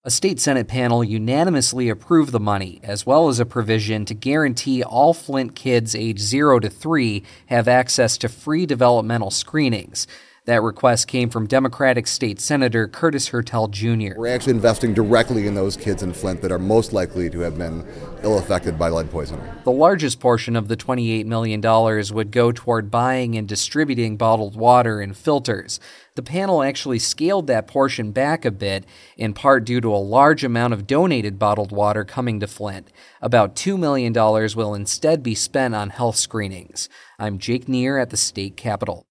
A state Senate panel unanimously approved the money, as well as a provision to guarantee all Flint kids age 0 to 3 have access to free developmental screenings. That request came from Democratic State Senator Curtis Hertel Jr. We're actually investing directly in those kids in Flint that are most likely to have been ill-affected by lead poisoning. The largest portion of the $28 million would go toward buying and distributing bottled water and filters. The panel actually scaled that portion back a bit, in part due to a large amount of donated bottled water coming to Flint. About $2 million will instead be spent on health screenings. I'm Jake Neer at the state capitol.